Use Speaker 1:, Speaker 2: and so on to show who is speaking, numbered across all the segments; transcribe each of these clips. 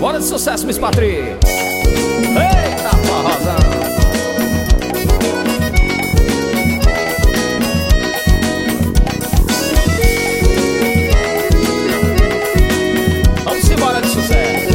Speaker 1: Bora de sucesso, Miss Patri. Eita, forrozão. Vamos embora de sucesso.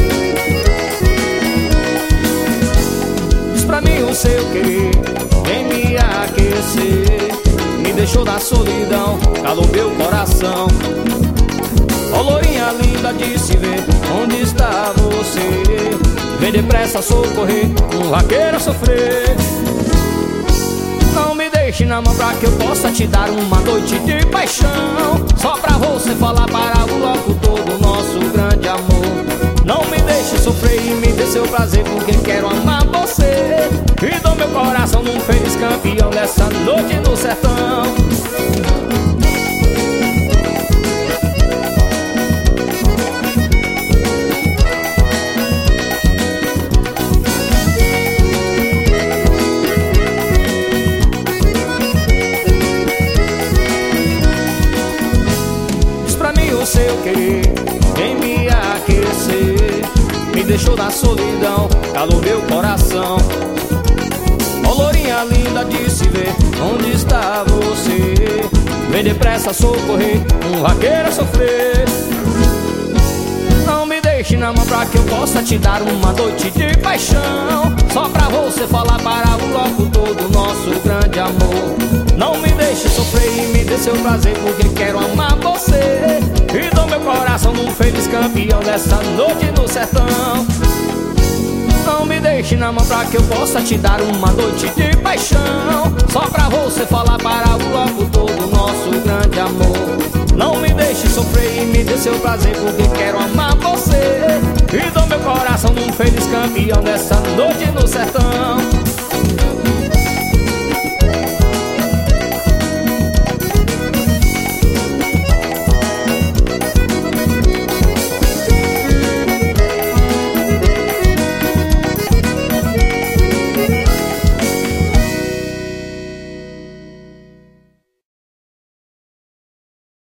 Speaker 1: Diz pra mim o seu querer, vem me aquecer. Me deixou da solidão, calou meu coração. Ó lourinha linda de se ver, onde está você? Vem depressa socorrer, um vaqueiro a sofrer. Não me deixe na mão pra que eu possa te dar uma noite de paixão. Só pra você falar para o logo todo o nosso grande amor. Não me deixe sofrer e me dê seu prazer, porque quero amar você. E dou meu coração num feliz campeão dessa noite no sertão. O seu querer, vem me aquecer. Me deixou na solidão, calou meu coração. Ó lourinha linda de se ver, onde está você? Vem depressa socorrer, um vaqueiro a sofrer. Não me deixe na mão pra que eu possa te dar uma noite de paixão. Só pra você falar para o logo todo o nosso grande amor. Não me deixe sofrer e me dê seu prazer, porque quero amar você. E dou meu coração num feliz campeão dessa noite no sertão. Não me deixe na mão pra que eu possa te dar uma noite de paixão. Só pra você falar para o logo todo o nosso grande amor. Não me deixe sofrer e me dê seu prazer, porque quero amar você. E dou meu coração num feliz campeão dessa noite